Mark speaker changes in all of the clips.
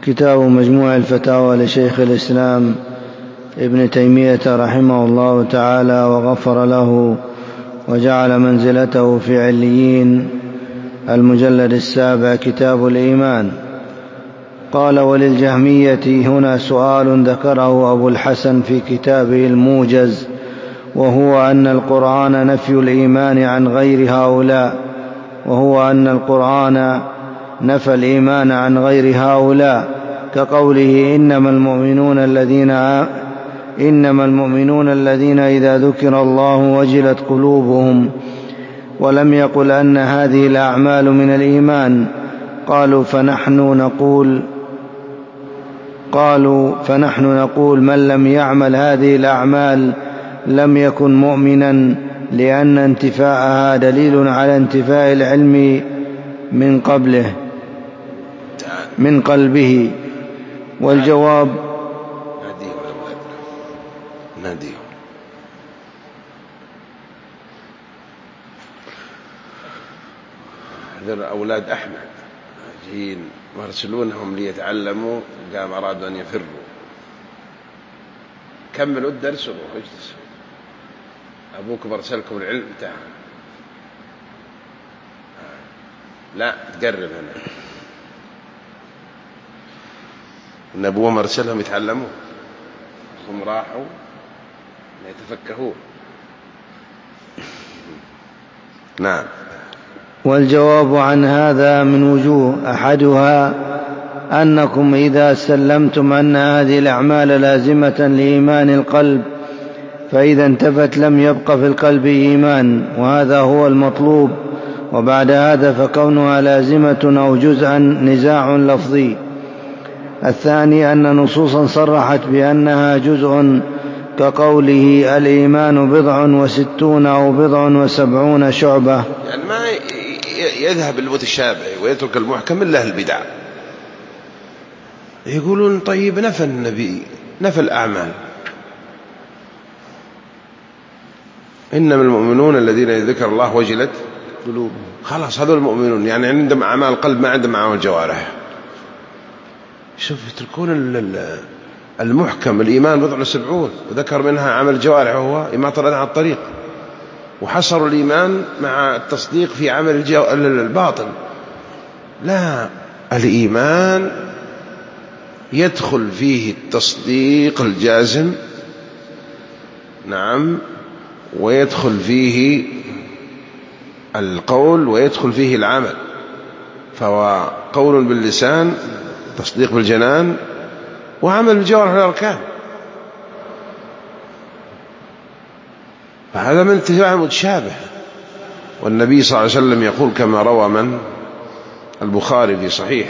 Speaker 1: كتاب مجموع الفتاوى لشيخ الإسلام ابن تيمية رحمه الله تعالى وغفر له وجعل منزلته في عليين، المجلد 7، كتاب الإيمان. قال: وللجهمية هنا سؤال ذكره أبو الحسن في كتابه الموجز، وهو أن القرآن نفى الإيمان عن غير هؤلاء كقوله: إنما المؤمنون الذين إذا ذكر الله وجلت قلوبهم، ولم يقل أن هذه الأعمال من الإيمان. قالوا فنحن نقول من لم يعمل هذه الأعمال لم يكن مؤمنا، لأن انتفاءها دليل على انتفاء العلم من قلبه. والجواب:
Speaker 2: هذول أولاد أحمد جايين مرسلونهم ليتعلموا، قام أرادوا أن يفروا. كملوا الدرس وروحوا اجلسوا، أبوكم أرسلكم العلم. تعال لا تقرب هنا، إن أبوهم أرسلهم يتعلموا، هم راحوا يتفكهون. نعم.
Speaker 1: والجواب عن هذا من وجوه: أحدها أنكم إذا سلمتم أن هذه الأعمال لازمة لإيمان القلب، فإذا انتفت لم يبق في القلب إيمان، وهذا هو المطلوب. وبعد هذا فكونها لازمة أو جزءا نزاع لفظي. الثاني أن نصوصا صرحت بأنها جزء، كقوله: الإيمان 67 أو 70 شعبة.
Speaker 2: يعني ما يذهب المتشابه ويترك المحكم إلا البدع. يقولون طيب نفى النبي، نفى الأعمال، إنما المؤمنون الذين ذكر الله وجلت قلوبهم. خلاص هذول المؤمنون، يعني عندهم أعمال القلب ما عندهم أعمال الجوارح. شوف، يتركون المحكم الإيمان 70 وذكر منها عمل الجوارح وهو إماطة عن الطريق، وحصروا الإيمان مع التصديق في عمل الباطن. لا، الإيمان يدخل فيه التصديق الجازم، نعم، ويدخل فيه القول، ويدخل فيه العمل. فهو قول باللسان، تصديق بالجنان، وعمل الجوارح والأركان. فهذا من اتباع المتشابه. والنبي صلى الله عليه وسلم يقول كما روى من البخاري في صحيح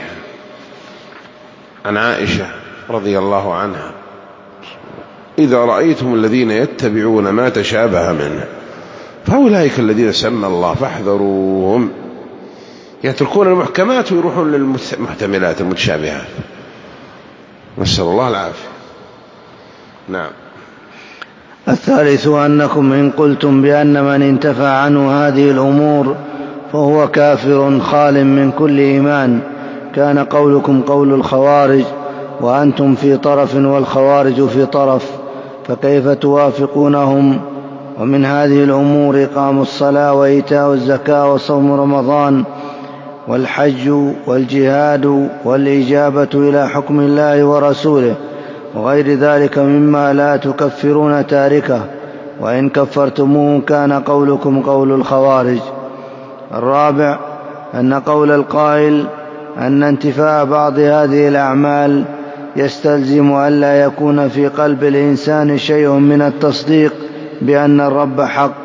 Speaker 2: عن عائشة رضي الله عنها: إذا رأيتم الذين يتبعون ما تشابه منه فأولئك الذين سمى الله فاحذروهم. يتركون المحكمات ويروحون للمحتملات المتشابهات، نسأل الله العافية. نعم.
Speaker 1: الثالث أنكم إن قلتم بأن من انتفى عنه هذه الأمور فهو كافر خال من كل إيمان، كان قولكم قول الخوارج، وأنتم في طرف والخوارج في طرف، فكيف توافقونهم؟ ومن هذه الأمور إقام الصلاة وإيتاء الزكاة وصوم رمضان والحج والجهاد والإجابة إلى حكم الله ورسوله وغير ذلك مما لا تكفرون تاركه، وإن كفرتموه كان قولكم قول الخوارج. الرابع أن قول القائل أن انتفاء بعض هذه الأعمال يستلزم أن لا يكون في قلب الإنسان شيء من التصديق بأن الرب حق،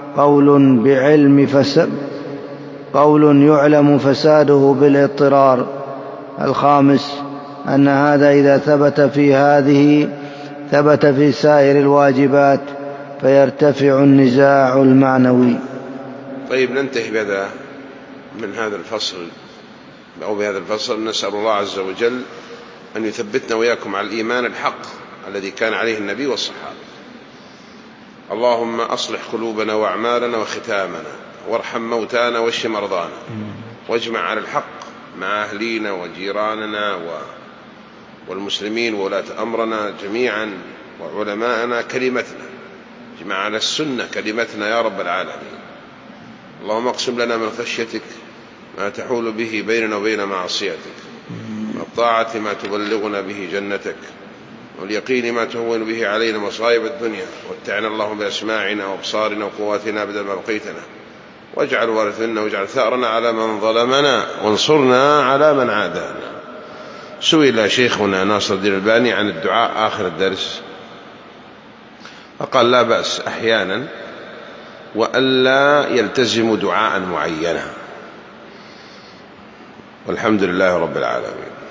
Speaker 1: قول يعلم فساده بالاضطرار. الخامس أن هذا إذا ثبت في سائر الواجبات فيرتفع النزاع المعنوي.
Speaker 2: طيب ننتهي بهذا من هذا الفصل، أو بهذا الفصل. نسأل الله عز وجل أن يثبتنا وإياكم على الإيمان الحق الذي كان عليه النبي والصحابة. اللهم أصلح قلوبنا وأعمالنا وختامنا، وارحم موتانا واشف مرضانا، واجمع على الحق مع أهلينا وجيراننا والمسلمين وولاة أمرنا جميعا وعلماءنا كلمتنا، اجمع على السنة كلمتنا يا رب العالمين. اللهم اقسم لنا من خشيتك ما تحول به بيننا وبين معصيتك، من الطاعة ما تبلغنا به جنتك، واليقين ما تهون به علينا مصائب الدنيا، ومتعنا اللهم بأسماعنا وأبصارنا وقواتنا بدل ما بقيتنا، واجعل وارثنا واجعل ثأرنا على من ظلمنا وانصرنا على من عادانا. سئل شيخنا ناصر الدين الألباني عن الدعاء آخر الدرس فقال لا بأس أحيانا، وألا يلتزم دعاء معينا، والحمد لله رب العالمين.